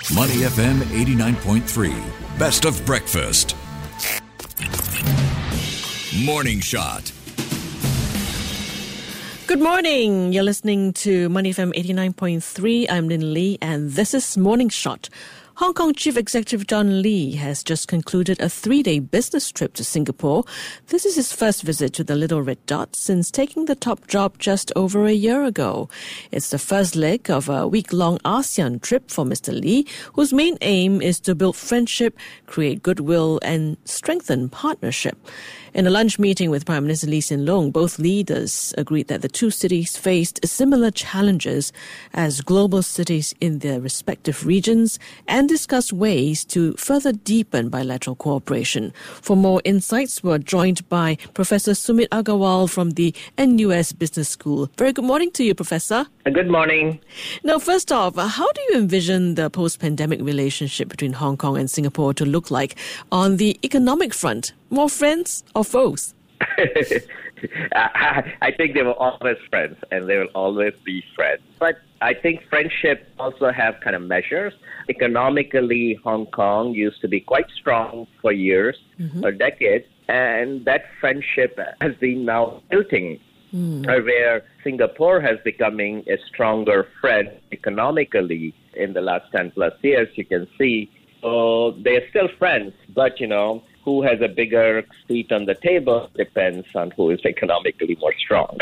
Money FM 89.3. Best of breakfast. Morning Shot. Good morning. You're listening to Money FM 89.3. I'm Lin Lee, and this is Morning Shot. Hong Kong Chief Executive John Lee has just concluded a 3-day business trip to Singapore. This is his first visit to the Little Red Dot since taking the top job just over a year ago. It's the first leg of a week-long ASEAN trip for Mr. Lee, whose main aim is to build friendship, create goodwill, and strengthen partnership. In a lunch meeting with Prime Minister Lee Hsien Loong, both leaders agreed that the two cities faced similar challenges as global cities in their respective regions and discussed ways to further deepen bilateral cooperation. For more insights, we're joined by Professor Sumit Agarwal from the NUS Business School. Very good morning to you, Professor. Good morning. Now, first off, how do you envision the post-pandemic relationship between Hong Kong and Singapore to look like on the economic front? More friends or foes? I think they were always friends and they will always be friends. But I think friendship also have kind of measures. Economically, Hong Kong used to be quite strong for years or decades, and that friendship has been now tilting. Where Singapore has becoming a stronger friend economically in the last 10 plus years, you can see. So they're still friends, but, who has a bigger seat on the table depends on who is economically more strong.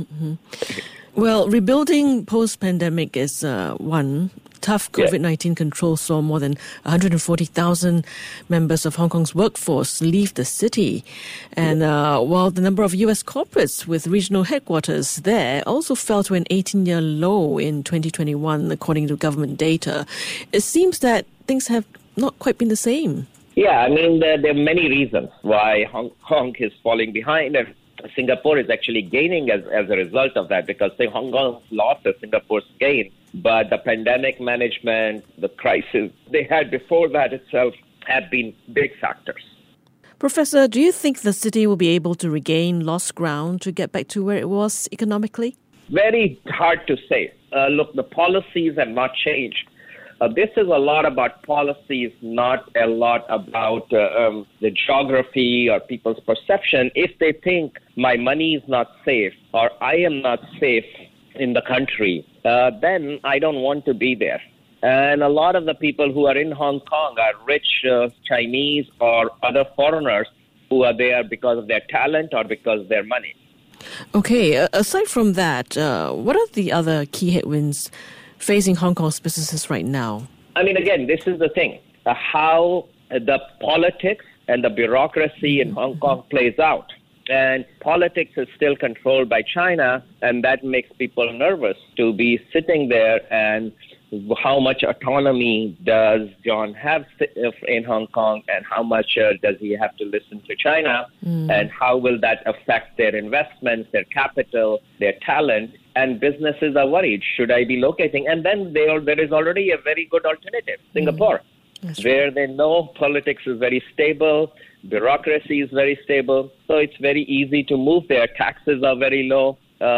Well, rebuilding post-pandemic is one. Tough COVID-19 control saw more than 140,000 members of Hong Kong's workforce leave the city. And while the number of U.S. corporates with regional headquarters there also fell to an 18-year low in 2021, according to government data, it seems that things have not quite been the same. Yeah, I mean, there are many reasons why Hong Kong is falling behind, and Singapore is actually gaining as a result of that, because Hong Kong's loss is Singapore's gain. But the pandemic management, the crisis they had before that itself have been big factors. Professor, do you think the city will be able to regain lost ground to get back to where it was economically? Very hard to say. Look, the policies have not changed. This is a lot about policies, not a lot about the geography or people's perception. If they think my money is not safe or I am not safe in the country, then I don't want to be there. And a lot of the people who are in Hong Kong are rich Chinese or other foreigners who are there because of their talent or because of their money. Okay, aside from that, what are the other key headwinds facing Hong Kong's businesses right now? I mean, again, this is the thing, how the politics and the bureaucracy in Hong Kong plays out. And politics is still controlled by China, and that makes people nervous to be sitting there. And how much autonomy does John have in Hong Kong, and how much does he have to listen to China, and how will that affect their investments, their capital, their talent? And businesses are worried, should I be locating? And then there is already a very good alternative, Singapore, where they know politics is very stable, bureaucracy is very stable, so it's very easy to move there. Taxes are very low.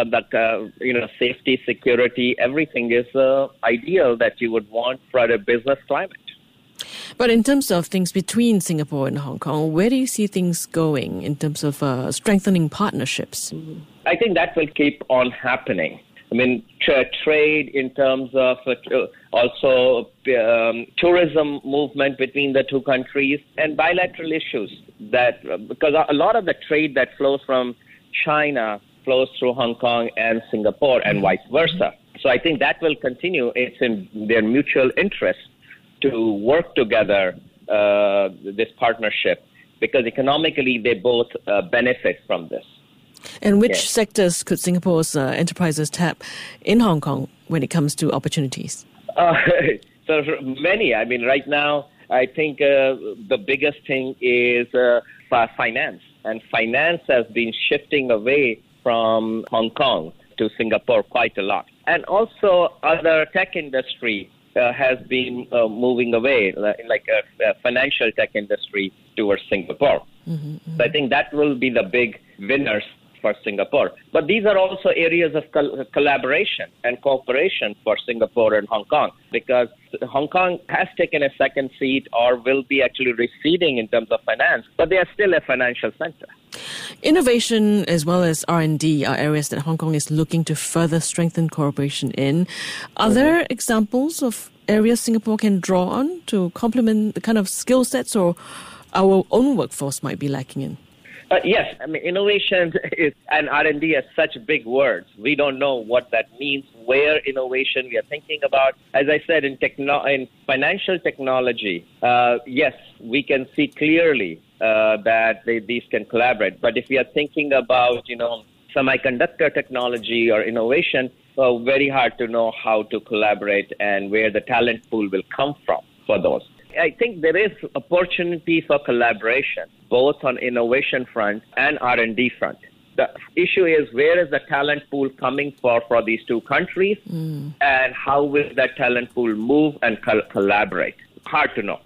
Safety, security, everything is ideal that you would want for a business climate. But in terms of things between Singapore and Hong Kong, where do you see things going in terms of strengthening partnerships? I think that will keep on happening. I mean, trade in terms of also tourism movement between the two countries and bilateral issues. That because a lot of the trade that flows from China flows through Hong Kong and Singapore and vice versa. So I think that will continue. It's in their mutual interest to work together, this partnership, because economically they both benefit from this. And which sectors could Singapore's enterprises tap in Hong Kong when it comes to opportunities? So many. I mean, right now, I think the biggest thing is finance. And finance has been shifting away from Hong Kong to Singapore quite a lot. And also other tech industry has been moving away, like a financial tech industry towards Singapore. So I think that will be the big winners for Singapore. But these are also areas of collaboration and cooperation for Singapore and Hong Kong, because Hong Kong has taken a second seat or will be actually receding in terms of finance, but they are still a financial center. Innovation as well as R&D are areas that Hong Kong is looking to further strengthen cooperation in. Are there examples of areas Singapore can draw on to complement the kind of skill sets or our own workforce might be lacking in? Yes, I mean, innovation and R&D are such big words. We don't know what that means, where innovation we are thinking about. As I said, in financial technology, yes, we can see clearly that these can collaborate. But if we are thinking about, semiconductor technology or innovation, very hard to know how to collaborate and where the talent pool will come from for those. I think there is opportunity for collaboration, both on innovation front and R&D front. The issue is, where is the talent pool coming for these two countries, and how will that talent pool move and collaborate? Hard to know.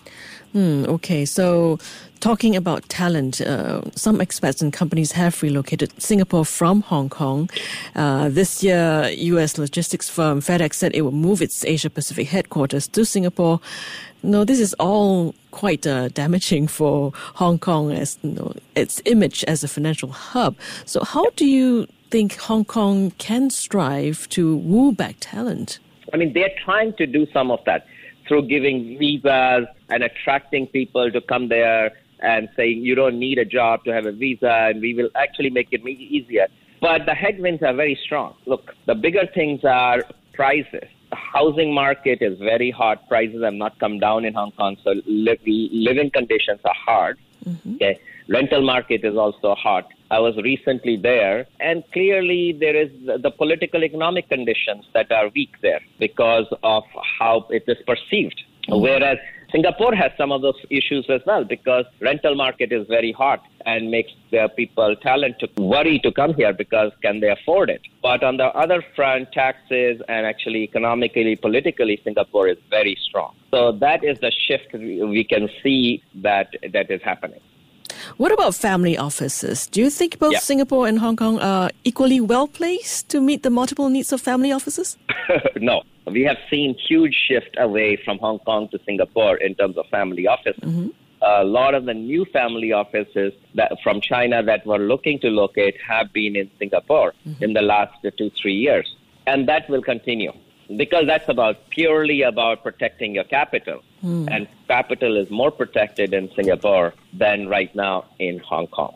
Okay, so talking about talent, some expats and companies have relocated Singapore from Hong Kong. This year, U.S. logistics firm FedEx said it will move its Asia-Pacific headquarters to Singapore. This is all quite damaging for Hong Kong as its image as a financial hub. So how do you think Hong Kong can strive to woo back talent? I mean, they're trying to do some of that through giving visas and attracting people to come there and saying you don't need a job to have a visa, and we will actually make it easier. But the headwinds are very strong. Look, the bigger things are prices. The housing market is very hot. Prices have not come down in Hong Kong, so living conditions are hard. Okay, rental market is also hot. I was recently there, and clearly there is the political economic conditions that are weak there because of how it is perceived. Whereas Singapore has some of those issues as well, because rental market is very hot and makes the people talent to worry to come here because can they afford it. But on the other front, taxes and actually economically, politically, Singapore is very strong. So that is the shift we can see that is happening. What about family offices? Do you think both Singapore and Hong Kong are equally well placed to meet the multiple needs of family offices? No. We have seen huge shift away from Hong Kong to Singapore in terms of family offices. A lot of the new family offices from China that were looking to locate have been in Singapore in the last 2-3 years. And that will continue, because that's purely about protecting your capital. And capital is more protected in Singapore than right now in Hong Kong.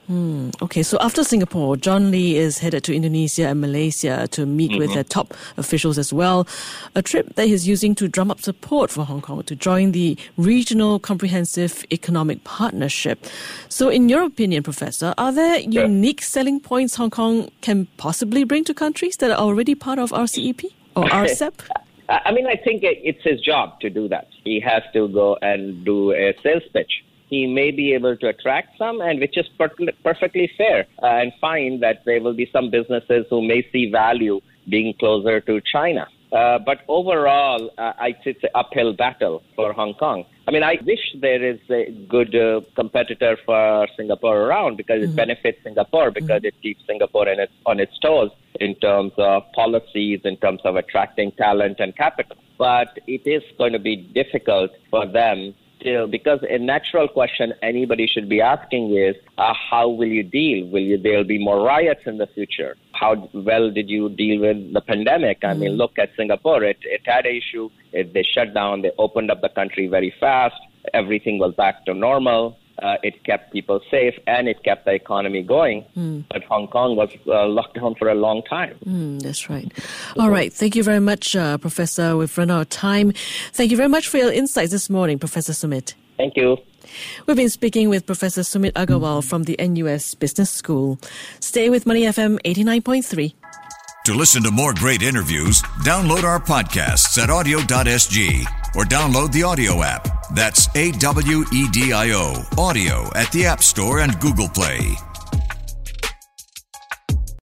Okay, so after Singapore, John Lee is headed to Indonesia and Malaysia to meet with their top officials as well. A trip that he's using to drum up support for Hong Kong to join the Regional Comprehensive Economic Partnership. So in your opinion, Professor, are there unique selling points Hong Kong can possibly bring to countries that are already part of RCEP or RCEP? I mean, I think it's his job to do that. He has to go and do a sales pitch. He may be able to attract some, and which is perfectly fair, and find that there will be some businesses who may see value being closer to China. But overall, it's an uphill battle for Hong Kong. I mean, I wish there is a good competitor for Singapore around, because it benefits Singapore, because it keeps Singapore on its toes in terms of policies, in terms of attracting talent and capital. But it is going to be difficult for them still, because a natural question anybody should be asking is, how will you deal? There'll be more riots in the future? How well did you deal with the pandemic? I mean, look at Singapore. It had an issue. They shut down. They opened up the country very fast. Everything was back to normal. It kept people safe, and it kept the economy going. But Hong Kong was locked down for a long time. That's right. All right. Thank you very much, Professor. We've run out of time. Thank you very much for your insights this morning, Professor Sumit. Thank you. We've been speaking with Professor Sumit Agarwal from the NUS Business School. Stay with Money FM 89.3. To listen to more great interviews, download our podcasts at audio.sg or download the audio app. That's AWEDIO, audio at the App Store and Google Play.